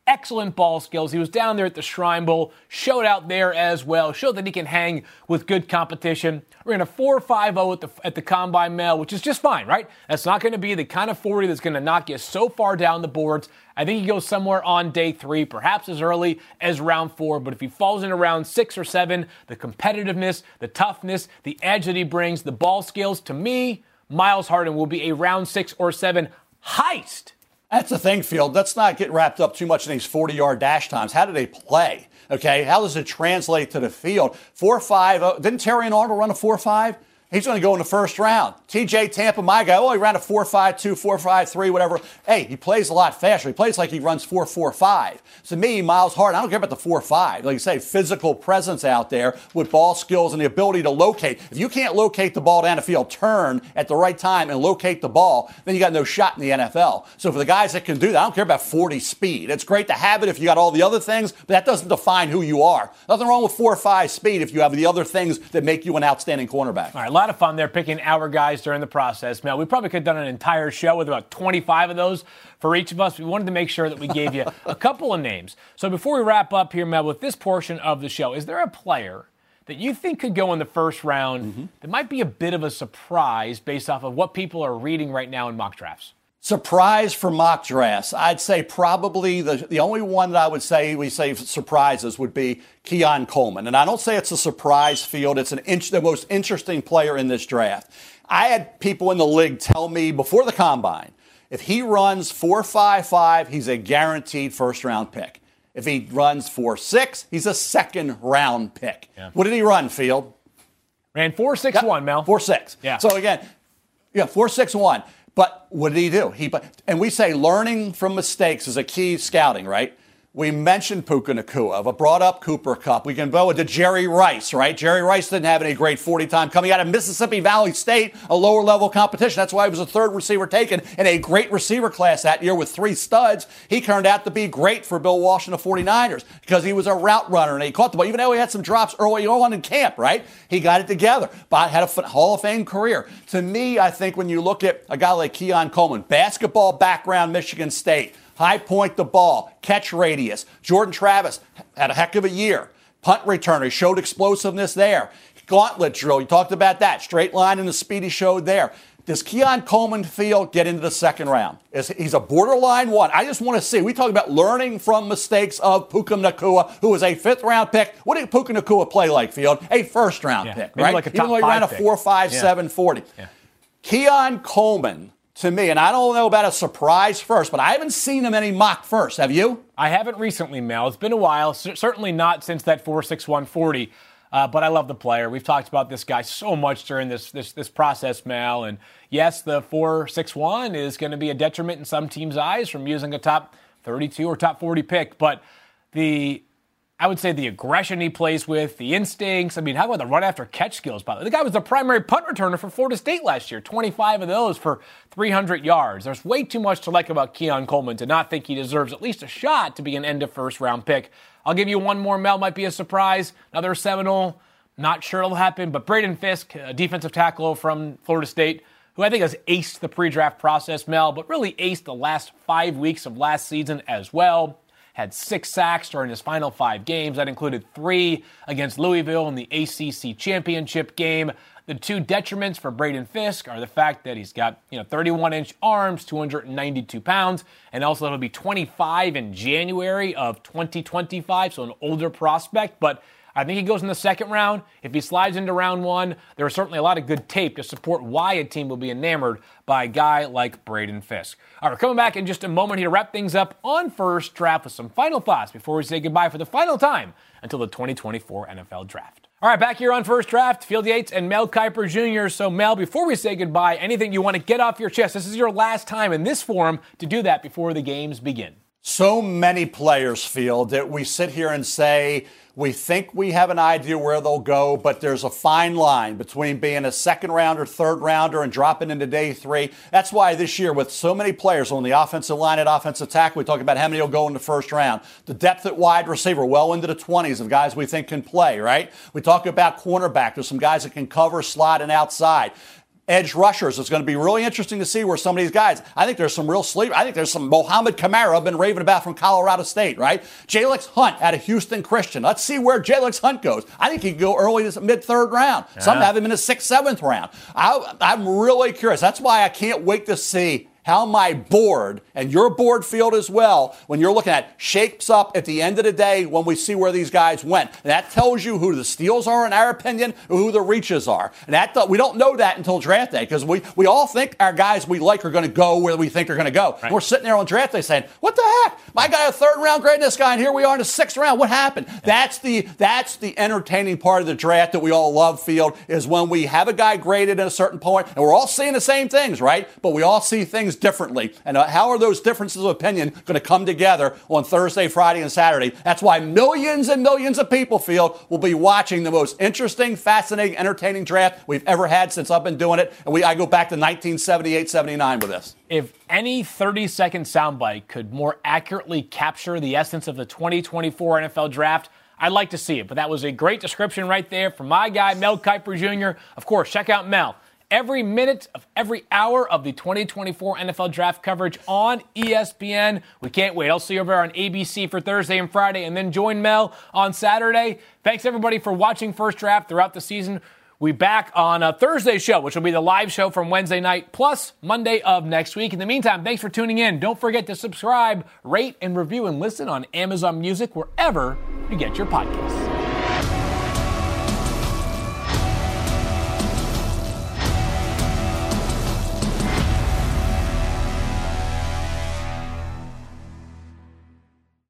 excellent ball skills. He was down there at the Shrine Bowl, showed out there as well, showed that he can hang with good competition. Ran a 4.50 at the Combine Male, which is just fine, right? That's not going to be the kind of 40 that's going to knock you so far down the boards. I think he goes somewhere on day 3, perhaps as early as round 4. But if he falls into round 6 or 7, the competitiveness, the toughness, the edge that he brings, the ball skills, to me, Myles Harden will be a round 6 or 7 heist. That's the thing, Field. Let's not get wrapped up too much in these 40-yard dash times. How do they play? Okay, how does it translate to the field? 4.5. Didn't Terrion Arnold run a 4.5? He's going to go in the first round. TJ Tampa, my guy, he ran a 4.52, 4.53, whatever. Hey, he plays a lot faster. He plays like he runs 4.45. To me, Myles Harden, I don't care about the 4.5. Like you say, physical presence out there with ball skills and the ability to locate. If you can't locate the ball down the field, turn at the right time and locate the ball, then you got no shot in the NFL. So for the guys that can do that, I don't care about 40 speed. It's great to have it if you got all the other things, but that doesn't define who you are. Nothing wrong with 4.5 speed if you have the other things that make you an outstanding cornerback. All right, a lot of fun there picking our guys during the process. Mel, we probably could have done an entire show with about 25 of those for each of us. We wanted to make sure that we gave you a couple of names. So before we wrap up here, Mel, with this portion of the show, is there a player that you think could go in the first round that might be a bit of a surprise based off of what people are reading right now in mock drafts? Surprise for mock drafts. I'd say probably the only one that I would say we say surprises would be Keon Coleman. And I don't say it's a surprise, Field. It's the most interesting player in this draft. I had people in the league tell me before the Combine, if he runs 4.55, he's a guaranteed first-round pick. If he runs 4.6, he's a second-round pick. Yeah. What did he run, Field? Ran 4.61, Mel. 4.6. Yeah. So again, 4.61. But what did he do? And we say learning from mistakes is a key scouting, right? We mentioned Puka Nacua. I brought up Cooper Kupp. We can go into Jerry Rice, right? Jerry Rice didn't have any great 40 time coming out of Mississippi Valley State, a lower level competition. That's why he was a third receiver taken in a great receiver class that year with 3 studs. He turned out to be great for Bill Walsh and the 49ers because he was a route runner and he caught the ball. Even though he had some drops early on in camp, right? He got it together, but had a Hall of Fame career. To me, I think when you look at a guy like Keon Coleman, basketball background, Michigan State, high point the ball, catch radius. Jordan Travis had a heck of a year. Punt returner, showed explosiveness there. Gauntlet drill, you talked about that. Straight line and the speed he showed there. Does Keon Coleman get into the second round? He's a borderline one. I just want to see. We talk about learning from mistakes of Puka Nacua, who was a 5th-round pick. What did Puka Nacua play like, Field? A first-round pick, right? Like a top Even though he ran a 4.57 40. Yeah. Keon Coleman, to me, and I don't know about a surprise first, but I haven't seen him any mock first. Have you? I haven't recently, Mel. It's been a while. Certainly not since that 4.61 40. But I love the player. We've talked about this guy so much during this process, Mel. And yes, the 4.61 is going to be a detriment in some teams' eyes from using a top 32 or top 40 pick. But I would say the aggression he plays with, the instincts. I mean, how about the run after catch skills? By the way, the guy was the primary punt returner for Florida State last year. 25 of those for 300 yards. There's way too much to like about Keon Coleman to not think he deserves at least a shot to be an end of first round pick. I'll give you one more, Mel. Might be a surprise. Another Seminole. Not sure it'll happen, but Braden Fisk, a defensive tackle from Florida State, who I think has aced the pre-draft process, Mel, but really aced the last 5 weeks of last season as well. Had 6 sacks during his final 5 games. That included 3 against Louisville in the ACC championship game. The 2 detriments for Braden Fisk are the fact that he's got 31-inch arms, 292 pounds, and also he'll be 25 in January of 2025, so an older prospect. But I think he goes in the second round. If he slides into round 1, there is certainly a lot of good tape to support why a team will be enamored by a guy like Braden Fisk. All right, we're coming back in just a moment here to wrap things up on First Draft with some final thoughts before we say goodbye for the final time until the 2024 NFL Draft. All right, back here on First Draft, Field Yates and Mel Kiper Jr. So, Mel, before we say goodbye, anything you want to get off your chest? This is your last time in this forum to do that before the games begin. So many players, Field, that we sit here and say we think we have an idea where they'll go, but there's a fine line between being a second rounder, third rounder, and dropping into day 3. That's why this year, with so many players on the offensive line at offensive tackle, we talk about how many will go in the first round. The depth at wide receiver, well into the 20s of guys we think can play, right? We talk about cornerback. There's some guys that can cover, slot, and outside. edge rushers. It's going to be really interesting to see where some of these guys, I think there's some real sleeper. I think there's some Mohamed Kamara been raving about from Colorado State, right? Jalex Hunt out of Houston Christian. Let's see where Jalex Hunt goes. I think he could go early to mid-third round. Yeah. Some have him in the 6th, 7th round. I'm really curious. That's why I can't wait to see how my board and your board field as well, when you're looking at, shapes up at the end of the day when we see where these guys went. And that tells you who the steals are, in our opinion, or who the reaches are. And that we don't know that until draft day, because we all think our guys we like are going to go where we think they're going to go. Right. And we're sitting there on draft day saying, what the heck? My guy a 3rd round grade this guy, and here we are in the 6th round. What happened? Yeah. That's the entertaining part of the draft that we all love, Field, is when we have a guy graded at a certain point, and we're all seeing the same things, right? But we all see things differently. And how are those differences of opinion going to come together on Thursday, Friday, and Saturday? That's why millions and millions of people, Field, will be watching the most interesting, fascinating, entertaining draft we've ever had since I've been doing it. And I go back to 1978-79 with this. If any 30-second soundbite could more accurately capture the essence of the 2024 NFL Draft, I'd like to see it. But that was a great description right there from my guy, Mel Kiper Jr. Of course, check out Mel every minute of every hour of the 2024 NFL Draft coverage on ESPN. We can't wait. I'll see you over on ABC for Thursday and Friday, and then join Mel on Saturday. Thanks, everybody, for watching First Draft throughout the season. We'll be back on a Thursday show, which will be the live show from Wednesday night, plus Monday of next week. In the meantime, thanks for tuning in. Don't forget to subscribe, rate, and review, and listen on Amazon Music, wherever you get your podcasts.